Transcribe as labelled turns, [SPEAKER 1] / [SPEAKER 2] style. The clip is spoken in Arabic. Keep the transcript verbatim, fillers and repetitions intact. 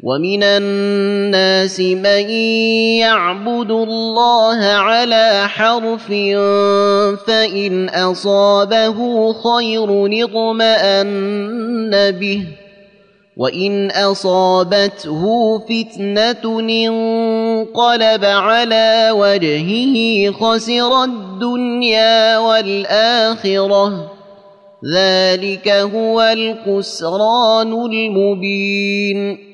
[SPEAKER 1] ومن الناس من يعبد الله على حرف فإن أصابه خير اطمأن به وإن أصابته فتنة انقلب على وجهه خسر الدنيا والآخرة ذلك هو الخسران المبين.